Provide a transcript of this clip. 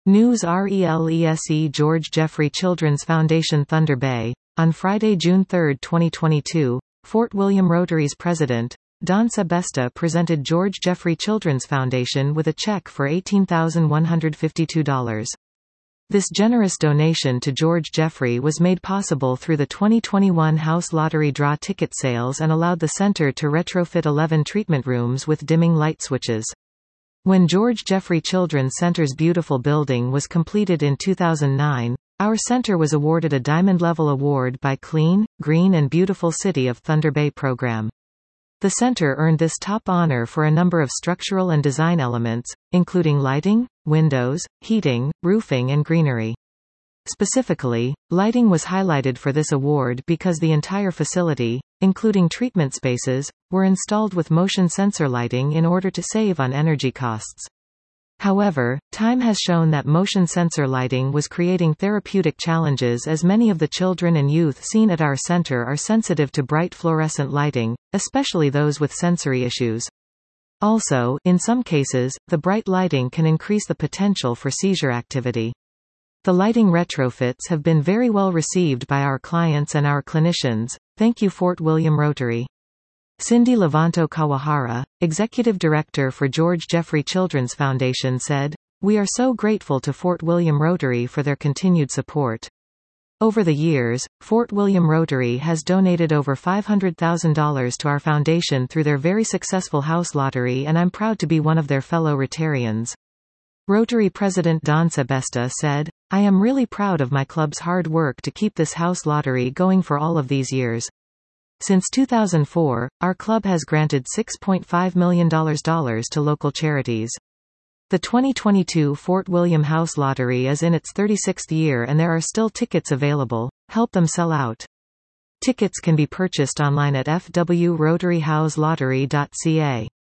News RELESE George Jeffrey Children's Foundation Thunder Bay. On Friday, June 3, 2022, Fort William Rotary's president, Don Sebesta presented George Jeffrey Children's Foundation with a check for $18,152. This generous donation to George Jeffrey was made possible through the 2021 House Lottery draw ticket sales and allowed the center to retrofit 11 treatment rooms with dimming light switches. When George Jeffrey Children's Center's beautiful building was completed in 2009, our center was awarded a Diamond Level Award by Clean, Green and Beautiful City of Thunder Bay program. The center earned this top honor for a number of structural and design elements, including lighting, windows, heating, roofing and greenery. Specifically, lighting was highlighted for this award because the entire facility, including treatment spaces, were installed with motion sensor lighting in order to save on energy costs. However, time has shown that motion sensor lighting was creating therapeutic challenges as many of the children and youth seen at our center are sensitive to bright fluorescent lighting, especially those with sensory issues. Also, in some cases, the bright lighting can increase the potential for seizure activity. The lighting retrofits have been very well received by our clients and our clinicians. Thank you, Fort William Rotary. Cindy Levanto Kawahara, Executive Director for George Jeffrey Children's Foundation said, "We are so grateful to Fort William Rotary for their continued support. Over the years, Fort William Rotary has donated over $500,000 to our foundation through their very successful house lottery, and I'm proud to be one of their fellow Rotarians." Rotary President Don Sebesta said, "I am really proud of my club's hard work to keep this house lottery going for all of these years. Since 2004, our club has granted $6.5 million to local charities. The 2022 Fort William House Lottery is in its 36th year and there are still tickets available. Help them sell out." Tickets can be purchased online at fwrotaryhouselottery.ca.